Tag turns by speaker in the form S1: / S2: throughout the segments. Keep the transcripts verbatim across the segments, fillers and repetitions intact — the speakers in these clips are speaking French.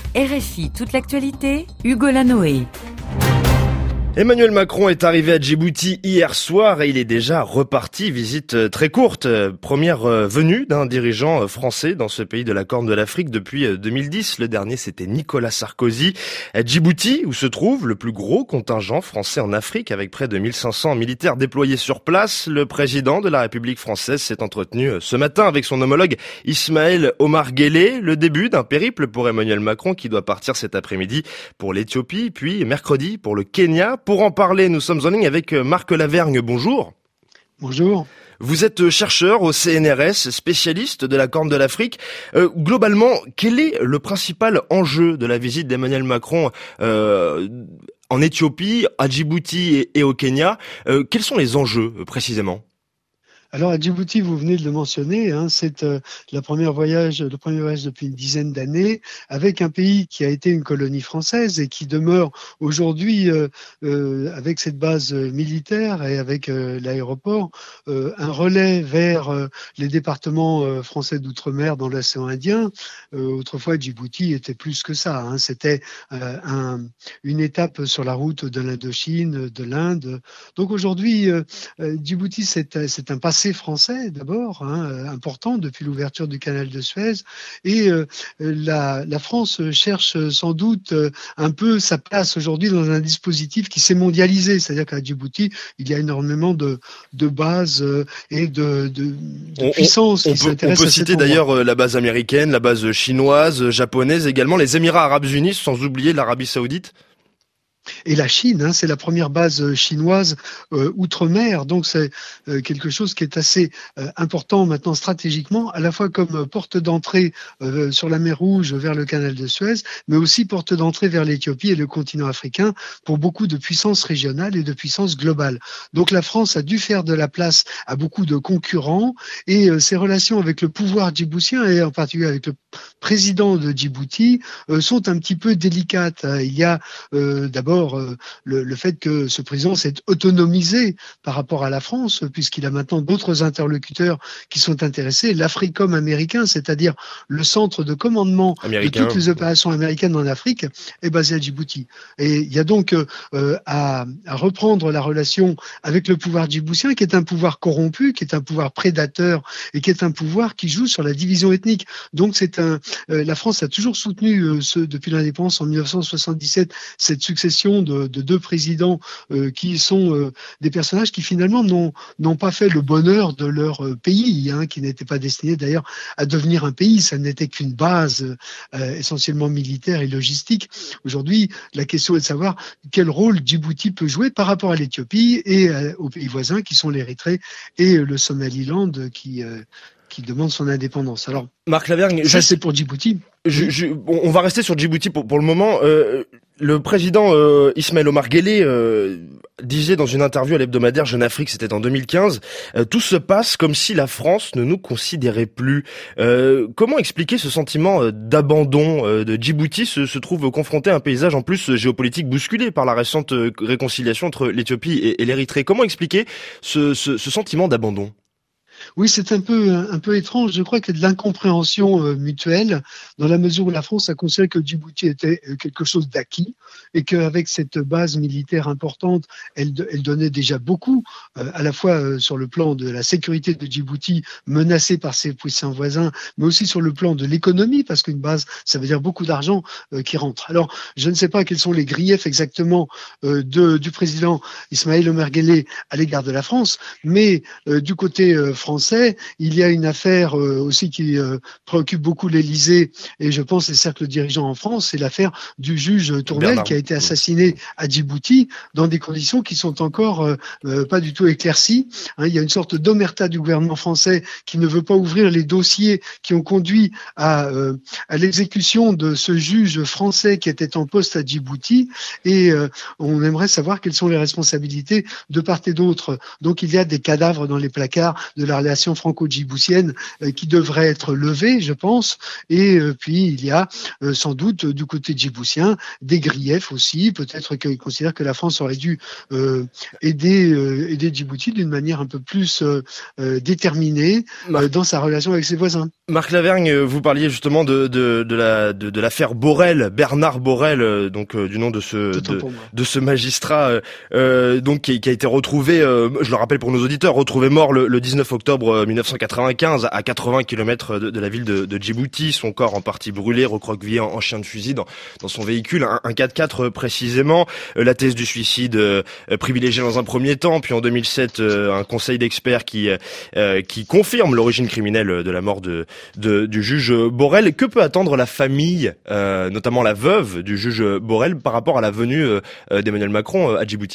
S1: R F I, toute l'actualité, Hugo Lanoé.
S2: Emmanuel Macron est arrivé à Djibouti hier soir et il est déjà reparti. Visite très courte, première venue d'un dirigeant français dans ce pays de la Corne de l'Afrique depuis deux mille dix. Le dernier, c'était Nicolas Sarkozy. À Djibouti, où se trouve le plus gros contingent français en Afrique, avec près de mille cinq cents militaires déployés sur place, le président de la République française s'est entretenu ce matin avec son homologue Ismaël Omar Guelleh. Le début d'un périple pour Emmanuel Macron qui doit partir cet après-midi pour l'Éthiopie, puis mercredi pour le Kenya. Pour en parler, nous sommes en ligne avec Marc Lavergne. Bonjour.
S3: Bonjour.
S2: Vous êtes chercheur au C N R S, spécialiste de la Corne de l'Afrique. Euh, globalement, quel est le principal enjeu de la visite d'Emmanuel Macron euh, en Éthiopie, à Djibouti et, et au Kenya? euh, Quels sont les enjeux euh, précisément?
S3: Alors à Djibouti, vous venez de le mentionner, hein, c'est euh, la première voyage, le premier voyage depuis une dizaine d'années, avec un pays qui a été une colonie française et qui demeure aujourd'hui, euh, euh, avec cette base militaire et avec euh, l'aéroport, euh, un relais vers euh, les départements euh, français d'outre-mer dans l'océan Indien. Euh, autrefois, Djibouti était plus que ça. Hein, c'était euh, un, une étape sur la route de l'Indochine, de l'Inde. Donc aujourd'hui, euh, Djibouti, c'est, c'est un passé français d'abord, hein, important depuis l'ouverture du canal de Suez, et euh, la, la France cherche sans doute un peu sa place aujourd'hui dans un dispositif qui s'est mondialisé, c'est-à-dire qu'à Djibouti il y a énormément de, de bases et de, de, de
S2: on,
S3: puissances
S2: on,
S3: qui
S2: on peut,
S3: s'intéressent
S2: on peut
S3: à cet
S2: citer
S3: endroit.
S2: d'ailleurs la base américaine, la base chinoise, japonaise également, les Émirats Arabes Unis, sans oublier l'Arabie Saoudite.
S3: Et la Chine, hein, c'est la première base chinoise euh, outre-mer, donc c'est euh, quelque chose qui est assez euh, important maintenant stratégiquement, à la fois comme porte d'entrée euh, sur la mer Rouge vers le canal de Suez, mais aussi porte d'entrée vers l'Éthiopie et le continent africain pour beaucoup de puissances régionales et de puissances globales. Donc la France a dû faire de la place à beaucoup de concurrents et euh, ses relations avec le pouvoir djiboutien et en particulier avec le président de Djibouti euh, sont un petit peu délicates. Il y a euh, d'abord Le, le fait que ce président s'est autonomisé par rapport à la France, puisqu'il a maintenant d'autres interlocuteurs qui sont intéressés. L'Africom américain, c'est-à-dire le centre de commandement Américain. de toutes les opérations américaines en Afrique, est basé à Djibouti. Et il y a donc euh, à, à reprendre la relation avec le pouvoir djiboutien, qui est un pouvoir corrompu, qui est un pouvoir prédateur et qui est un pouvoir qui joue sur la division ethnique. Donc c'est un, euh, la France a toujours soutenu euh, ce, depuis l'indépendance en mille neuf cent soixante-dix-sept cette succession De, de deux présidents euh, qui sont euh, des personnages qui finalement n'ont, n'ont pas fait le bonheur de leur euh, pays, hein, qui n'était pas destiné d'ailleurs à devenir un pays, ça n'était qu'une base euh, essentiellement militaire et logistique. Aujourd'hui, la question est de savoir quel rôle Djibouti peut jouer par rapport à l'Éthiopie et euh, aux pays voisins qui sont l'Érythrée et le Somaliland qui, euh, qui demandent son indépendance. Alors,
S2: Marc Lavergne,
S3: ça c'est pour Djibouti.
S2: Je, je, on va rester sur Djibouti pour, pour le moment. Euh, le président euh, Ismaël Omar Guelleh euh, disait dans une interview à l'hebdomadaire Jeune Afrique, c'était en deux mille quinze, euh, tout se passe comme si la France ne nous considérait plus. Euh, comment expliquer ce sentiment d'abandon euh, de Djibouti se, se trouve confronté à un paysage en plus géopolitique bousculé par la récente réconciliation entre l'Éthiopie et, et l'Érythrée. Comment expliquer ce, ce, ce sentiment d'abandon ?
S3: Oui, c'est un peu un peu étrange. Je crois qu'il y a de l'incompréhension euh, mutuelle dans la mesure où la France a considéré que Djibouti était quelque chose d'acquis et qu'avec cette base militaire importante, elle, elle donnait déjà beaucoup, euh, à la fois euh, sur le plan de la sécurité de Djibouti menacée par ses puissants voisins, mais aussi sur le plan de l'économie, parce qu'une base, ça veut dire beaucoup d'argent euh, qui rentre. Alors, je ne sais pas quels sont les griefs exactement euh, de, du président Ismaël Omar Guelleh à l'égard de la France, mais euh, du côté euh, français, Français, il y a une affaire euh, aussi qui euh, préoccupe beaucoup l'Élysée et je pense les cercles dirigeants en France, c'est l'affaire du juge Tournel Bernard. Qui a été assassiné à Djibouti dans des conditions qui sont encore euh, euh, pas du tout éclaircies. Hein, il y a une sorte d'omerta du gouvernement français qui ne veut pas ouvrir les dossiers qui ont conduit à, euh, à l'exécution de ce juge français qui était en poste à Djibouti et euh, on aimerait savoir quelles sont les responsabilités de part et d'autre. Donc il y a des cadavres dans les placards de la relations franco-djiboutiennes euh, qui devraient être levées, je pense. Et euh, puis il y a euh, sans doute du côté djiboutien des griefs aussi. Peut-être qu'ils considèrent que la France aurait dû euh, aider, euh, aider Djibouti d'une manière un peu plus euh, euh, déterminée euh, dans sa relation avec ses voisins.
S2: Marc Lavergne, vous parliez justement de, de, de la, de, de l'affaire Borrell, Bernard Borrell, euh, donc euh, du nom de ce, de, de ce magistrat, euh, donc qui, qui a été retrouvé, euh, je le rappelle pour nos auditeurs, retrouvé mort le, le dix-neuf octobre mille neuf cent quatre-vingt-quinze à quatre-vingts kilomètres de, de la ville de, de Djibouti, son corps en partie brûlé, recroquevillé en, en chien de fusil dans, dans son véhicule, un, un quatre-quatre précisément. Euh, la thèse du suicide euh, privilégiée dans un premier temps, puis en deux mille sept, euh, un conseil d'experts qui, euh, qui confirme l'origine criminelle de la mort de De, du juge Borrell. Que peut attendre la famille, euh, notamment la veuve du juge Borrell, par rapport à la venue euh, d'Emmanuel Macron à Djibouti ?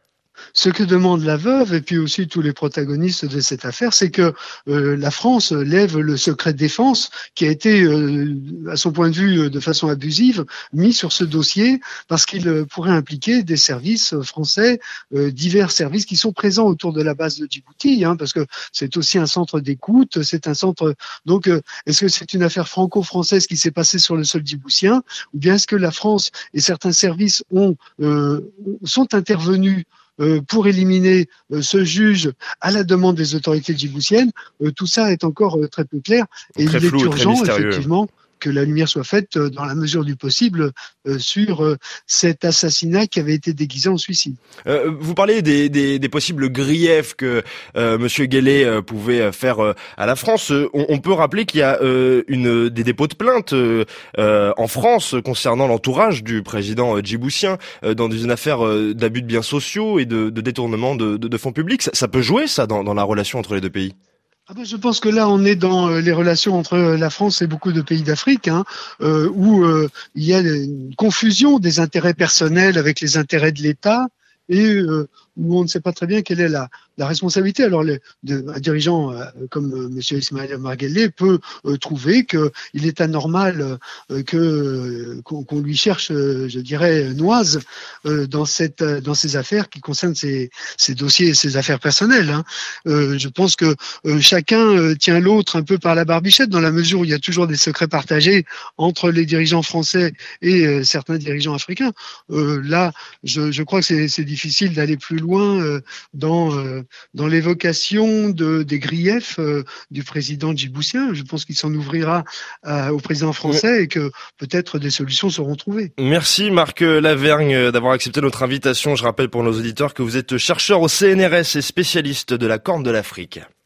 S3: Ce que demande la veuve et puis aussi tous les protagonistes de cette affaire, c'est que euh, la France lève le secret de défense qui a été, euh, à son point de vue, de façon abusive, mis sur ce dossier parce qu'il euh, pourrait impliquer des services français, euh, divers services qui sont présents autour de la base de Djibouti, hein, parce que c'est aussi un centre d'écoute, c'est un centre. Donc, euh, est-ce que c'est une affaire franco-française qui s'est passée sur le sol djiboutien, ou bien est-ce que la France et certains services ont euh, sont intervenus Euh, pour éliminer euh, ce juge à la demande des autorités djiboutiennes? euh, Tout ça est encore euh, très peu clair et
S2: très
S3: il
S2: flou,
S3: est urgent effectivement que la lumière soit faite euh, dans la mesure du possible euh, sur euh, cet assassinat qui avait été déguisé en suicide.
S2: Euh, vous parlez des, des, des possibles griefs que euh, Monsieur Guelleh euh, pouvait faire euh, à la France. Euh, on, on peut rappeler qu'il y a euh, une, des dépôts de plainte euh, euh, en France concernant l'entourage du président euh, djiboutien euh, dans une affaire euh, d'abus de biens sociaux et de, de détournement de, de, de fonds publics. Ça, ça peut jouer ça dans, dans la relation entre les deux pays?
S3: Ah ben je pense que là, on est dans euh, les relations entre la France et beaucoup de pays d'Afrique, hein, euh, où euh, il y a une confusion des intérêts personnels avec les intérêts de l'État et euh, où on ne sait pas très bien quelle est la, la responsabilité. Alors, les, de, un dirigeant euh, comme euh, M. Ismaël Omar Guelleh peut euh, trouver qu'il est anormal euh, que euh, qu'on, qu'on lui cherche, euh, je dirais, noise euh, dans cette dans ces affaires qui concernent ces, ces dossiers et ces affaires personnelles. Hein. Euh, je pense que euh, chacun euh, tient l'autre un peu par la barbichette dans la mesure où il y a toujours des secrets partagés entre les dirigeants français et euh, certains dirigeants africains. Euh, là, je, je crois que c'est, c'est difficile d'aller plus loin euh, dans euh, dans l'évocation de des griefs euh, du président djiboutien. Je pense qu'il s'en ouvrira euh, au président français et que peut-être des solutions seront trouvées.
S2: Merci Marc Lavergne d'avoir accepté notre invitation. Je rappelle pour nos auditeurs que vous êtes chercheur au C N R S et spécialiste de la Corne de l'Afrique.